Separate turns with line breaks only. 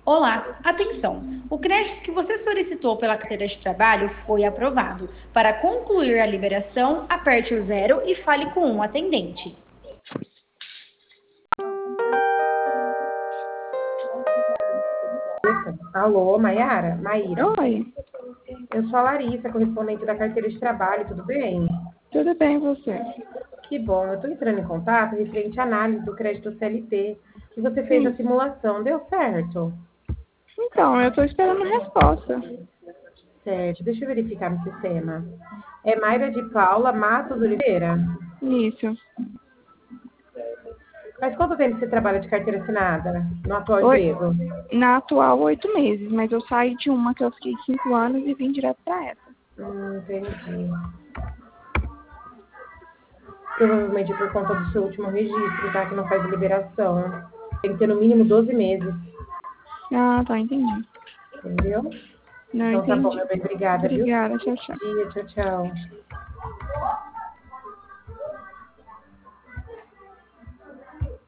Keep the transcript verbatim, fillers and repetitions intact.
Olá, atenção! O crédito que você solicitou pela carteira de trabalho foi aprovado. Para concluir a liberação, aperte o zero e fale com um atendente.
Alô, Maiara? Maíra?
Oi,
Eu sou a Larissa, correspondente da carteira de trabalho, tudo bem?
tudo bem você?
Que bom, eu estou entrando em contato referente à análise do crédito C L T, que você fez a
Sim.
simulação, deu certo?
Então, eu estou esperando a resposta.
Certo, deixa eu verificar no sistema. É Mayra de Paula Matos Oliveira?
Isso.
Faz quanto tempo você trabalha de carteira assinada no atual
Oi,
emprego?
na atual, oito meses, mas eu saí de uma que eu fiquei cinco anos e vim direto para essa.
Hum, entendi. Provavelmente por conta do seu último registro, tá? Que não faz liberação. Tem que ter no mínimo doze meses,
Ah, tá, entendi.
entendeu?
Não,
Então tá bom,
entendi.
meu bem, obrigada, viu?
Obrigada, tchau, tchau.
Bom dia, tchau, tchau.